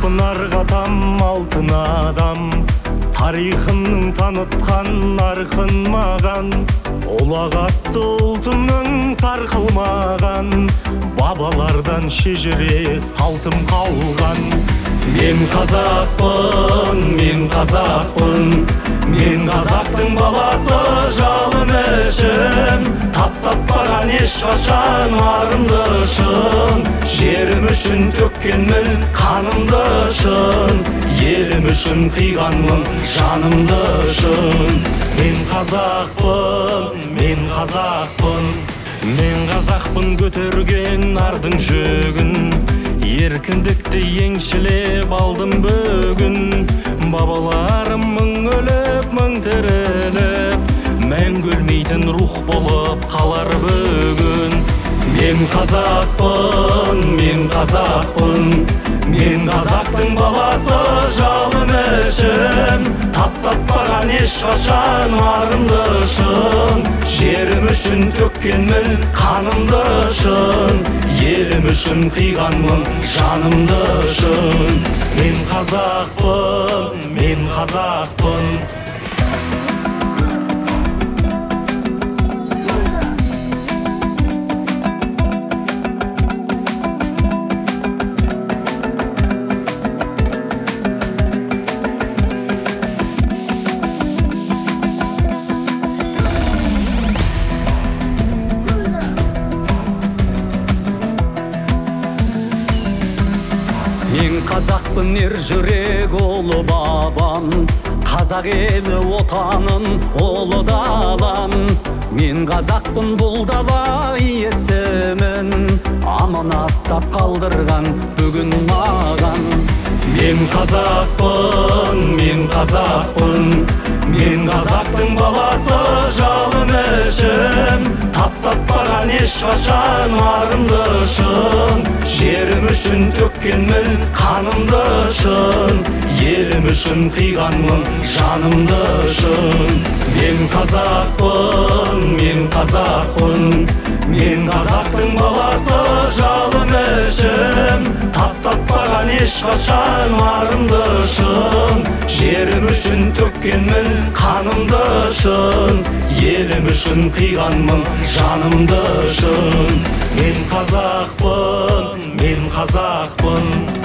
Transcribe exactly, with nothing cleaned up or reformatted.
қазақпын арғатам алтын адам, тарихымның танытқан нарқын маған. Ұлағатты ұлтымның сарқылмаған, бабалардан шежіре салтым қалған. Мен қазақпын, мен қазақпын, мен қазақтың баласы, жалын ішім таптатпаған ешқашан арымды шын. Жерім үшін төккенмін қанымды шын, елім үшін қиғанмын жанымды шын. Мен қазақпын, мен қазақпын, мен қазақпын көтерген ардың жүгін, еркіндікті еңшілеп алдым бүгін. Бабаларым мың өліп, мың тіріліп, мәңгі өлмейтін рух болып қалар бүгін. Мен қазақпын, мен қазақпын, мен қазақтың баласы, жалын ішім таптатпаған ешқашан арымды шын. Жерім үшін төккенмін қанымды шын, елім үшін қиғанмын жанымды шын. Мен қазақпын, мен қазақпын. Мен қазақпын ер жүрек ұлы бабам, қазақ елі отаным ұлы далам. Мен қазақпын бұл дала есімін аманаттап қалдырған бүгін маған. Мен қазақпын, мен қазақпын, мен қазақтың баласы, жалын ішім таптатпаған ешқашан арымды шын. Жерім үшін төккенмін қанымды шын, елім үшін қиғанмын жанымды шын. Мен қазақпын, мен қазақпын, мен қазақтың баласы, жалын ішім таптатпаған ешқашан арымды шын. Жерім үшін төккенмін қанымды шын, елім үшін қиғанмын жанымды шын. Мен қазақпын, мен қазақпын.